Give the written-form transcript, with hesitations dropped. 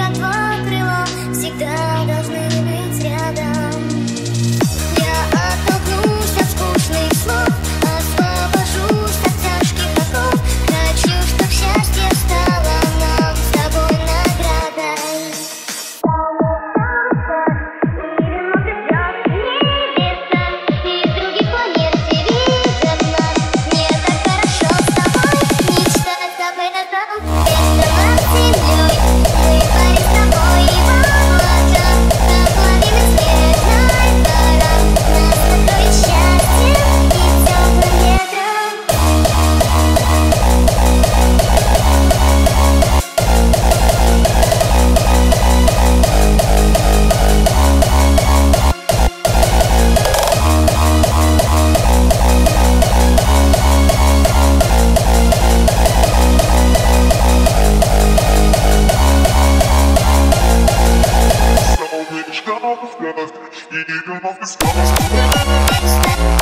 как твое крыло, всегда должны быть рядом. Я оттолкнусь от скучных слов, освобожусь от тяжких оков. Хочу, чтоб счастье стало нам с тобой наградой. Even off the stars.